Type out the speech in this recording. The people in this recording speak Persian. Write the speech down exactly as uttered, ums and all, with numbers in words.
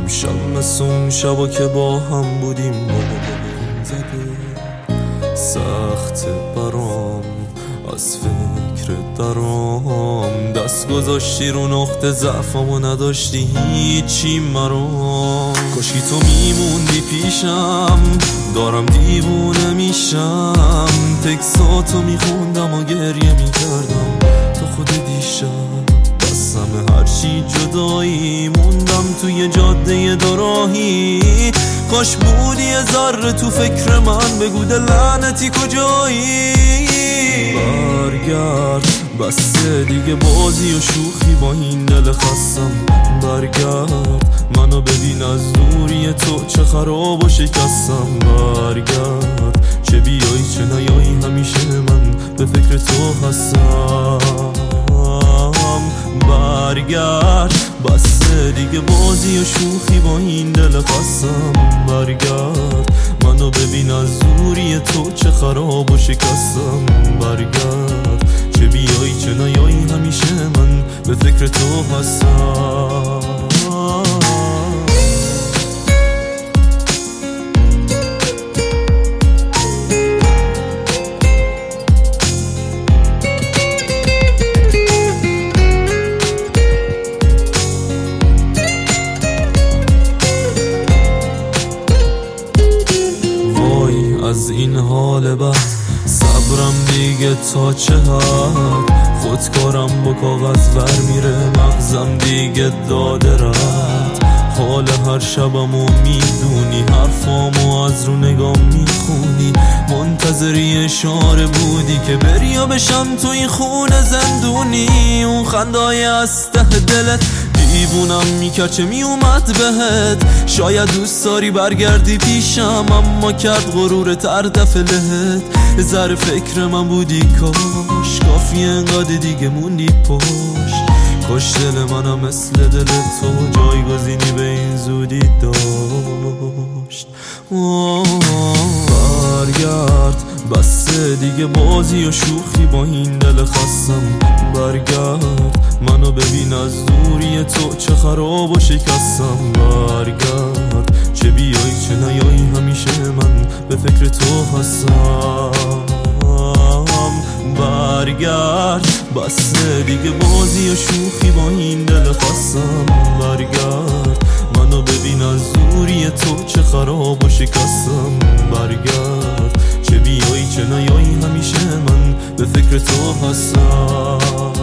امشب مثل اون شبا که با هم بودیم بابام زده سخت برام از فکر درام دست گذاشتی رو نقطه ضعفمو نداشتی هیچی مرام کاشکی تو میموندی پیشم دارم دیوونه میشم تکساتو میخوندم و گریه میکردم تو خود دیشب بسم هرچی جدایی موندم توی جاده دوراهی کاش بودی یه ذره تو فکر من بگو دل لعنتی کجایی برگرد بسته دیگه بازی و شوخی با این دل خستم برگرد منو ببین از دوری تو چه خراب و شکستم برگرد چه بیایی چه نیایی همیشه من به فکر تو هستم برگرد بسته دیگه بازی و شوخی با این دل خستم برگرد منو ببین از دوری تو چه خراب و شکستم برگرد چه بیایی چه نیایی همیشه من به فکر تو هستم از این حال بد صبرم دیگه تا چه حد خودکارم با کاغذ ور میره مغزم دیگه داده رد حال هر شبمو میدونی حرفامو از رو نگام میخونی منتظری اشاره بودی که بریا بشم تو این خونه زندونی اون خندای از ته دلت دیوونم میکرد چه میومد بهت شاید دوست داری برگردی پیشم اما کرد غرور تردف لهت ذره فکر من بودی کاش کافی انقدر دیگه موندی پشت کاش دل منم مثل دل تو جایگزینی به این زودی داشت برگرد بسته دیگه بازی و شوخی با این دل خستم برگرد منو ببین از دوری تو چه خراب و شکستم برگرد چه بیایی چه نیایی همیشه من به فکر تو هستم برگرد بسته دیگه بازی و شوخی با این دل خستم برگرد منو ببین از دوری تو چه خراب و شکستم برگرد چه بیایی چه نیایی همیشه من به فکر تو هستم